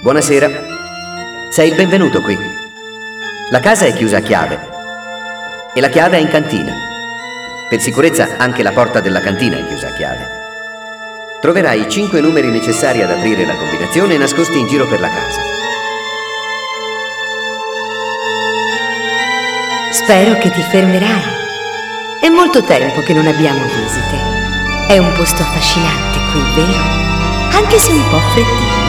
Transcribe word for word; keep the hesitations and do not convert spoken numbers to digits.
Buonasera. Sei il benvenuto qui. La casa è chiusa a chiave e la chiave è in cantina. Per sicurezza anche la porta della cantina è chiusa a chiave. Troverai i cinque numeri necessari ad aprire la combinazione nascosti in giro per la casa. Spero che ti fermerai. È molto tempo che non abbiamo visite. È un posto affascinante qui, vero? Anche se un po' freddino.